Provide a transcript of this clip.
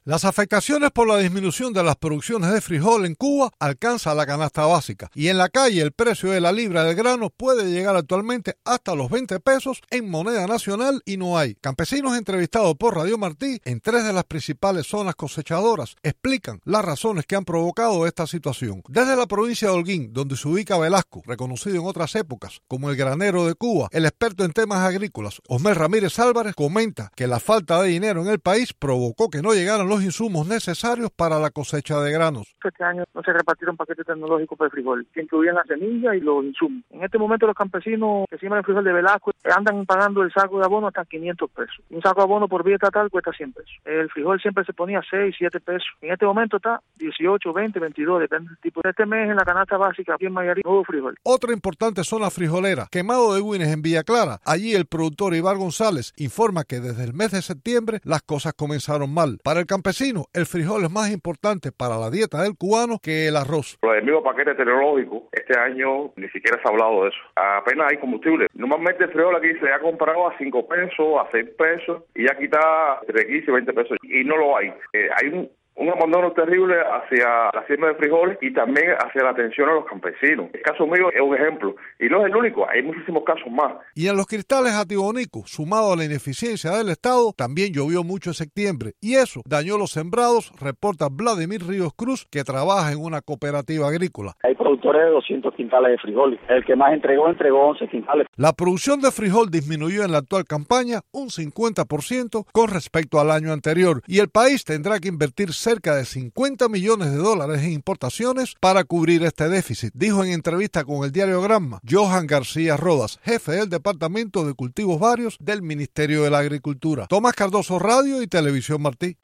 Las afectaciones por la disminución de las producciones de frijol en Cuba alcanza la canasta básica y en la calle el precio de la libra del grano puede llegar actualmente hasta los 20 pesos en moneda nacional y no hay. Campesinos entrevistados por Radio Martí en 3 de las principales zonas cosechadoras explican las razones que han provocado esta situación. Desde la provincia de Holguín, donde se ubica Velasco, reconocido en otras épocas como el granero de Cuba, el experto en temas agrícolas, Osmer Ramírez Álvarez, comenta que la falta de dinero en el país provocó que no llegaran los insumos necesarios para la cosecha de granos. Este año no se repartieron paquetes tecnológicos para el frijol, que incluían la semilla y los insumos. En este momento los campesinos que siembran el frijol de Velasco andan pagando el saco de abono hasta 500 pesos. Un saco de abono por vía estatal cuesta 100 pesos. El frijol siempre se ponía 6, 7 pesos. En este momento está 18, 20, 22, depende del tipo. Este mes en la canasta básica aquí en Mayarí no hubo frijol. Otra importante zona frijolera, Quemado de Güines en Villa Clara. Allí el productor Ibar González informa que desde el mes de septiembre las cosas comenzaron mal. Para el campesino, el frijol es más importante para la dieta del cubano que el arroz. Lo del mismo paquete tecnológico, este año ni siquiera se ha hablado de eso. Apenas hay combustible. Normalmente el frijol aquí se ha comprado a 5 pesos, a 6 pesos, y aquí está entre 15 y 20 pesos. Y no lo hay. Hay un abandono terrible hacia la siembra de frijoles y también hacia la atención a los campesinos. El caso mío es un ejemplo, y no es el único, hay muchísimos casos más. Y en los cristales atibonicos, sumado a la ineficiencia del Estado, también llovió mucho en septiembre, y eso dañó los sembrados, reporta Vladimir Ríos Cruz, que trabaja en una cooperativa agrícola. Hay productores de 200 quintales de frijoles. El que más entregó 11 quintales. La producción de frijol disminuyó en la actual campaña un 50% con respecto al año anterior, y el país tendrá que invertir cerca de $50 millones en importaciones para cubrir este déficit, dijo en entrevista con el diario Granma Johan García Rodas, jefe del Departamento de Cultivos Varios del Ministerio de la Agricultura. Tomás Cardoso, Radio y Televisión Martí.